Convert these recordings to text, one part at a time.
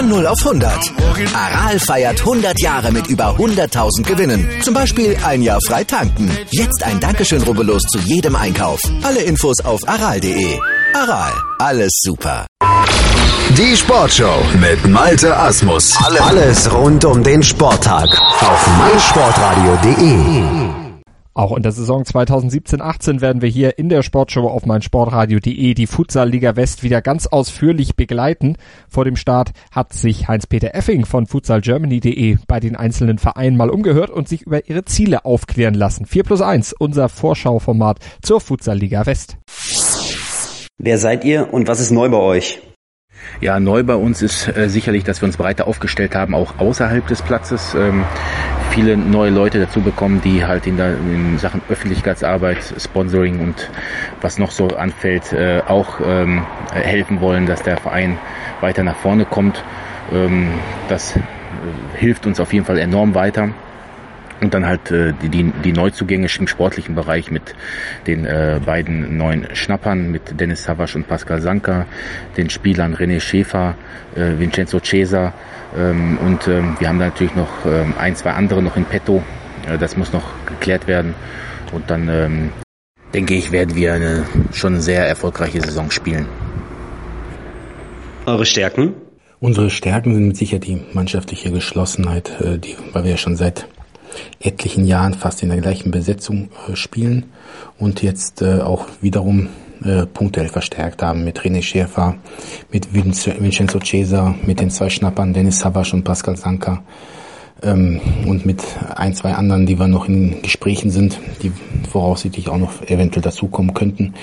Von 0 auf 100. Aral feiert 100 Jahre mit über 100.000 Gewinnen. Zum Beispiel ein Jahr frei tanken. Jetzt ein Dankeschön, rubbellos zu jedem Einkauf. Alle Infos auf aral.de. Aral, alles super. Die Sportshow mit Malte Asmus. Alles rund um den Sporttag auf meinsportradio.de. Auch in der Saison 2017-18 werden wir hier in der Sportshow auf meinsportradio.de die Futsal-Liga West wieder ganz ausführlich begleiten. Vor dem Start hat sich Heinz-Peter Effing von futsalgermany.de bei den einzelnen Vereinen mal umgehört und sich über ihre Ziele aufklären lassen. 4+1, unser Vorschauformat zur Futsal-Liga West. Wer seid ihr und was ist neu bei euch? Ja, neu bei uns ist sicherlich, dass wir uns breiter aufgestellt haben, auch außerhalb des Platzes. Viele neue Leute dazu bekommen, die halt in Sachen Öffentlichkeitsarbeit, Sponsoring und was noch so anfällt, auch helfen wollen, dass der Verein weiter nach vorne kommt. Das hilft uns auf jeden Fall enorm weiter. Und dann halt die Neuzugänge im sportlichen Bereich mit den beiden neuen Schnappern, mit Dennis Savas und Pascal Sanka, den Spielern René Schäfer, Vincenzo Cesa und wir haben da natürlich noch ein, zwei andere noch in petto. Das muss noch geklärt werden und dann denke ich, werden wir eine schon sehr erfolgreiche Saison spielen. Eure Stärken? Unsere Stärken sind mit Sicherheit die mannschaftliche Geschlossenheit, weil wir ja schon seit etlichen Jahren fast in der gleichen Besetzung spielen und jetzt auch wiederum punktuell verstärkt haben mit René Schäfer, mit Vincenzo Cesa, mit den zwei Schnappern Dennis Savas und Pascal Sanka und mit ein, zwei anderen, die wir noch in Gesprächen sind, die voraussichtlich auch noch eventuell dazukommen könnten.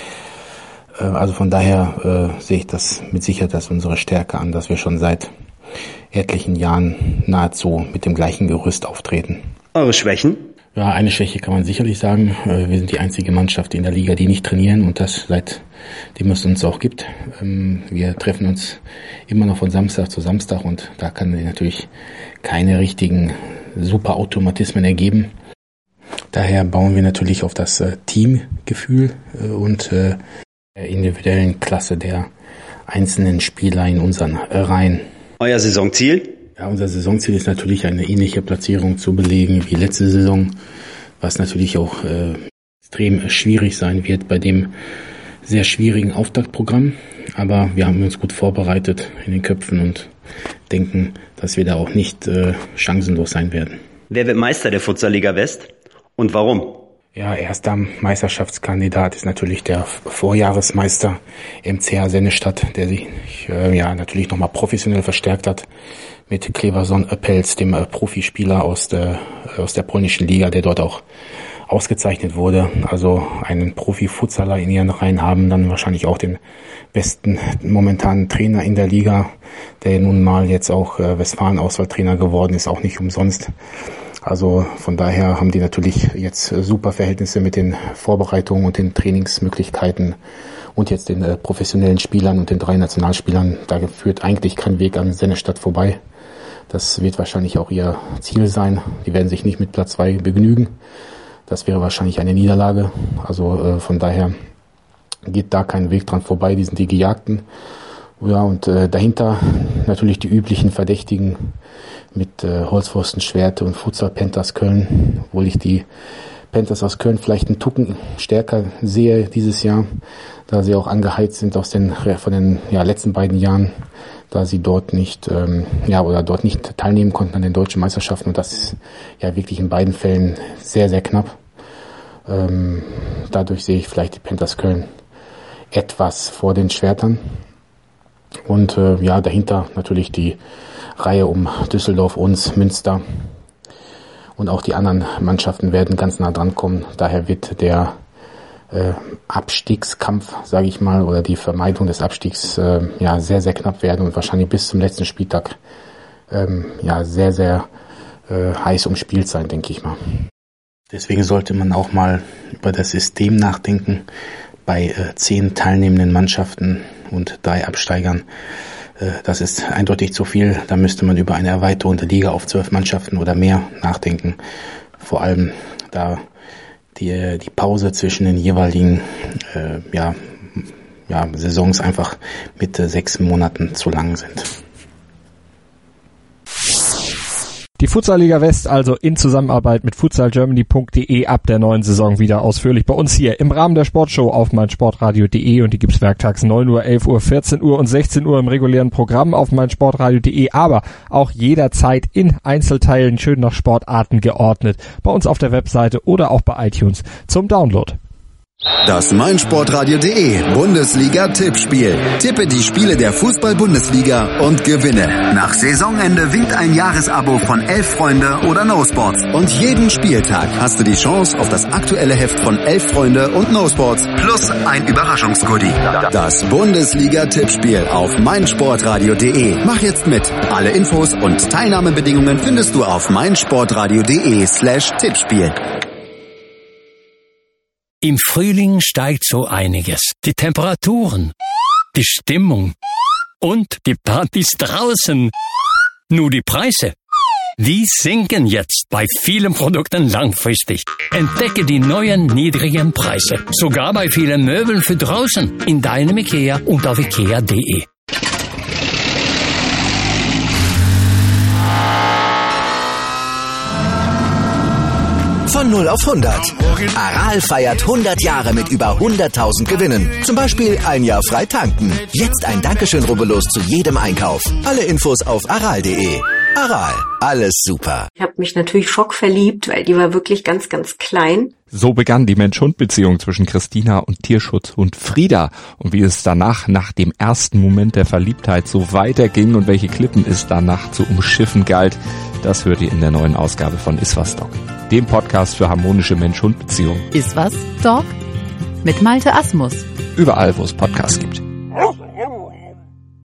Also von daher sehe ich das mit Sicherheit als unsere Stärke an, dass wir schon seit etlichen Jahren nahezu mit dem gleichen Gerüst auftreten. Eure Schwächen? Ja, eine Schwäche kann man sicherlich sagen. Wir sind die einzige Mannschaft in der Liga, die nicht trainieren und das seitdem es uns auch gibt. Wir treffen uns immer noch von Samstag zu Samstag und da kann sich natürlich keine richtigen super Automatismen ergeben. Daher bauen wir natürlich auf das Teamgefühl und der individuellen Klasse der einzelnen Spieler in unseren Reihen. Euer Saisonziel? Ja, unser Saisonziel ist natürlich eine ähnliche Platzierung zu belegen wie letzte Saison, was natürlich auch extrem schwierig sein wird bei dem sehr schwierigen Auftaktprogramm. Aber wir haben uns gut vorbereitet in den Köpfen und denken, dass wir da auch nicht chancenlos sein werden. Wer wird Meister der Futsal-Liga West und warum? Ja, erster Meisterschaftskandidat ist natürlich der Vorjahresmeister MCH Sennestadt, der sich natürlich nochmal professionell verstärkt hat mit Kleverson Öppels, dem Profispieler aus der polnischen Liga, der dort auch ausgezeichnet wurde. Also einen Profi-Futsaler in ihren Reihen haben, dann wahrscheinlich auch den besten momentanen Trainer in der Liga, der nun mal jetzt auch Westfalen-Auswahltrainer geworden ist, auch nicht umsonst. Also von daher haben die natürlich jetzt super Verhältnisse mit den Vorbereitungen und den Trainingsmöglichkeiten und jetzt den professionellen Spielern und den 3 Nationalspielern. Da führt eigentlich kein Weg an Sennestadt vorbei. Das wird wahrscheinlich auch ihr Ziel sein. Die werden sich nicht mit Platz 2 begnügen. Das wäre wahrscheinlich eine Niederlage. Also von daher geht da kein Weg dran vorbei. Die sind die Gejagten. Ja, und dahinter natürlich die üblichen Verdächtigen mit Holzpfosten, Schwerte und Futsal Panthers Köln, obwohl ich die Panthers aus Köln vielleicht einen Tucken stärker sehe dieses Jahr, da sie auch angeheizt sind von den letzten beiden Jahren, da sie dort nicht dort nicht teilnehmen konnten an den deutschen Meisterschaften und das ist ja wirklich in beiden Fällen sehr, sehr knapp. Dadurch sehe ich vielleicht die Panthers Köln etwas vor den Schwertern. Und dahinter natürlich die Reihe um Düsseldorf, uns, Münster und auch die anderen Mannschaften werden ganz nah dran kommen. Daher wird der Abstiegskampf, sage ich mal, oder die Vermeidung des Abstiegs sehr, sehr knapp werden und wahrscheinlich bis zum letzten Spieltag sehr, sehr heiß umspielt sein, denke ich mal. Deswegen sollte man auch mal über das System nachdenken. Bei 10 teilnehmenden Mannschaften und 3 Absteigern, das ist eindeutig zu viel. Da müsste man über eine Erweiterung der Liga auf 12 Mannschaften oder mehr nachdenken. Vor allem, da die Pause zwischen den jeweiligen Saisons einfach mit 6 Monaten zu lang sind. Die Futsal-Liga West also in Zusammenarbeit mit futsalgermany.de ab der neuen Saison wieder ausführlich bei uns hier im Rahmen der Sportshow auf meinsportradio.de, und die gibt's werktags 9 Uhr, 11 Uhr, 14 Uhr und 16 Uhr im regulären Programm auf meinsportradio.de, aber auch jederzeit in Einzelteilen schön nach Sportarten geordnet bei uns auf der Webseite oder auch bei iTunes zum Download. Das meinsportradio.de Bundesliga-Tippspiel. Tippe die Spiele der Fußball-Bundesliga und gewinne. Nach Saisonende winkt ein Jahresabo von 11 Freunde oder No Sports. Und jeden Spieltag hast du die Chance auf das aktuelle Heft von 11 Freunde und No Sports plus ein Überraschungsgoodie. Das Bundesliga-Tippspiel auf meinsportradio.de. Mach jetzt mit. Alle Infos und Teilnahmebedingungen findest du auf meinsportradio.de/Tippspiel. Im Frühling steigt so einiges. Die Temperaturen, die Stimmung und die Partys draußen. Nur die Preise, die sinken jetzt bei vielen Produkten langfristig. Entdecke die neuen niedrigen Preise. Sogar bei vielen Möbeln für draußen in deinem IKEA und auf ikea.de. Von 0 auf 100. Aral feiert 100 Jahre mit über 100.000 Gewinnen. Zum Beispiel ein Jahr frei tanken. Jetzt ein Dankeschön, rubbellos zu jedem Einkauf. Alle Infos auf aral.de. Aral, alles super. Ich habe mich natürlich schockverliebt, weil die war wirklich ganz, ganz klein. So begann die Mensch-Hund-Beziehung zwischen Christina und Tierschutzhund Frieda. Und wie es danach, nach dem ersten Moment der Verliebtheit, so weiterging und welche Klippen es danach zu umschiffen galt, das hört ihr in der neuen Ausgabe von Iswas Dog, dem Podcast für harmonische Mensch-Hund-Beziehungen. Iswas Dog mit Malte Asmus. Überall, wo es Podcasts gibt.